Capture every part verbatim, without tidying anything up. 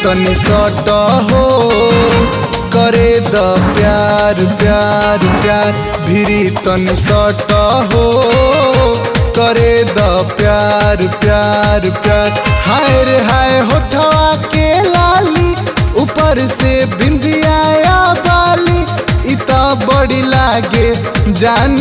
तनी सट हो करे द प्यार प्यार प्यार भिरी तनी सट हो करे द प्यार प्यार प्यार। हाय रे हाय होठवा के लाली ऊपर से बिंदिया बाली इता बड़ी लागे जान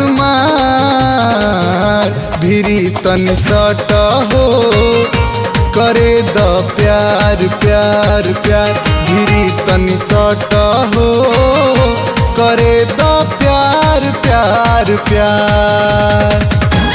मार भिरी तनी सट हो करे द प्यार प्यार प्यार भिरी तनी सट हो करे द प्यार प्यार प्यार।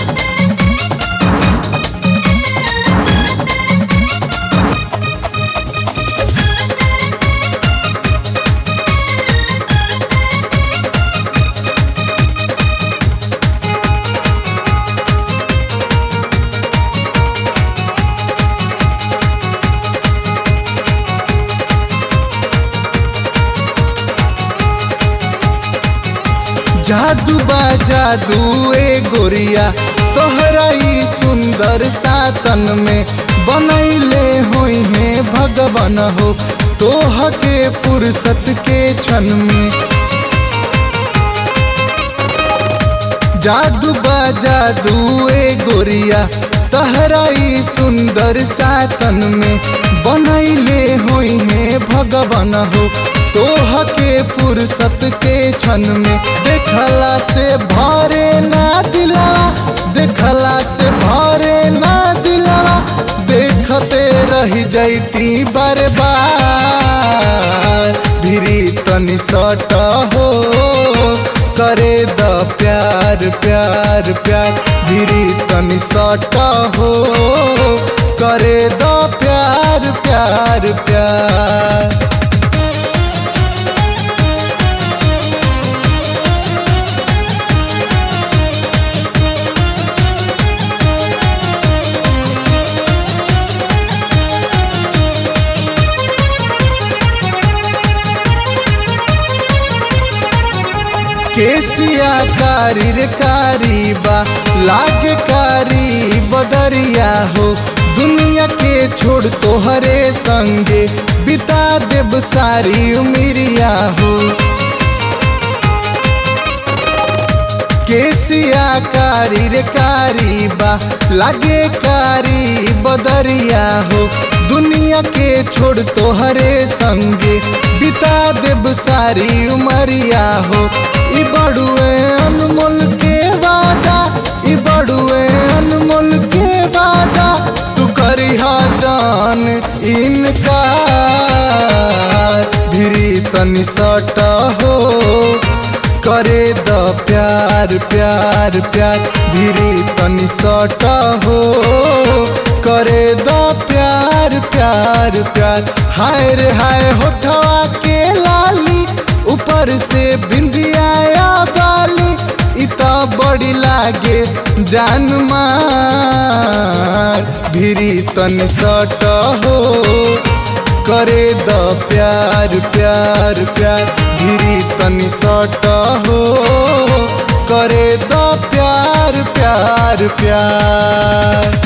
जादू बा जादू ए गोरिया तोहरा ई सुंदर सातन में बनैले होई है भगवान हो तोह के फुर्सत के क्षण में। जादू बा जादू ए गोरिया तोहरा ई सुंदर सातन में बनैले होई है भगवान हो तोह के फुर्सत के क्षण में। देखला से भरे ना दिलवा देखला से भरे ना दिलवा देखते रह जाती बार बार भिरी तनी सट हो करे द प्यार प्यार प्यार भिरी तनी सट हो करे द प्यार प्यार प्यार। केसिया कारी रे कारी बा लाग कारी बदरिया हो दुनिया के छोड़ तोहरे संगे बिता देब सारी उमिरिया हो। केसिया कारी रे कारी बा लागे कारी बदरिया हो दुनिया के छोड़ तोहरे संगे बिता देब सारी उमरिया हो। ई बड़ुए अनमोल के वादा ई बड़ुए अनमोल के वादा तू करिहा जान इनकार भिरी तनी सट हो करे द प्यार प्यार प्यार भिरी तनी सट हो करे द प्यार प्यार प्यार। हाय रे हाय होठवा के लाली ऊपर से बिंदिया बाली इता बड़ी लागे जान मार भिरी तनी सट हो करे द प्यार प्यार प्यार भिरी तनी सट हो करे द प्यार प्यार प्यार।